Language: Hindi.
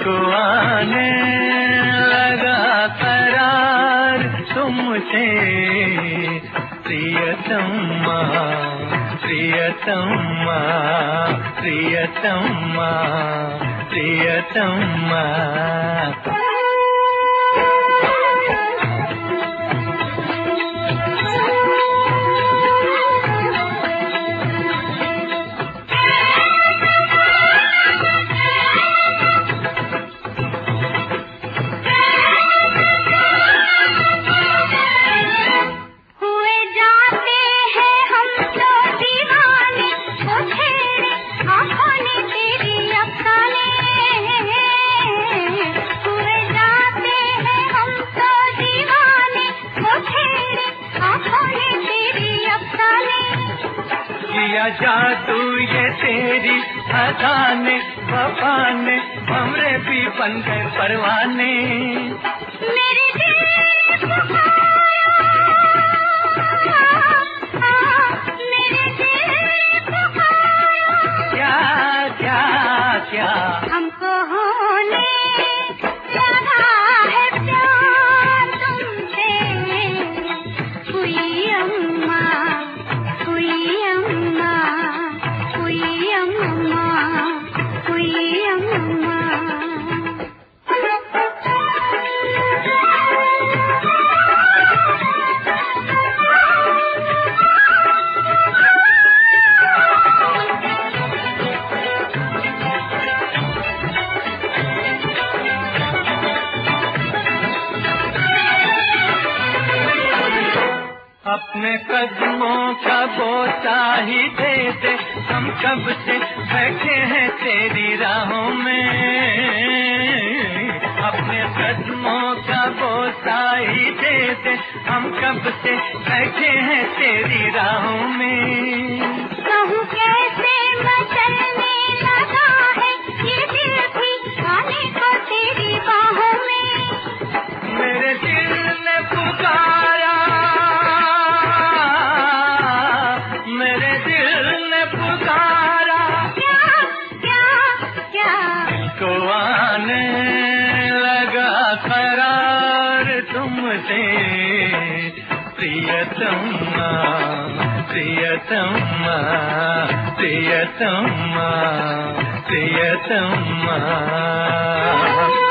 को आने लगा करार तुमसे प्रियतमा प्रियतमा प्रियतमा प्रियतमा। जादू ये तेरी अदा ने वफा ने हमरे भी बन गए परवाने। मेरे दिल मेरे दिल क्या क्या क्या हमको होने लगा है प्यार तुमसे। हुई अम्मा हुई अम्मा हुई अम्मा हुई अम्मा। अपने कदमों का बोता ही दे दे, हम कब से बैठे हैं तेरी राहों में। अपने कदमों का बोता ही दे दे, हम कब से बैठे हैं तेरी राहों में। कहूँ कैसे मचलने लगा है ये दिल भी आने को तेरी बाहों में। मेरे दिल ने पुकारा मेरे दिल ने पुकारा क्या क्या क्या को आने लगा करार तुमसे प्रियतमा प्रियतमा प्रियतमा प्रियतमा।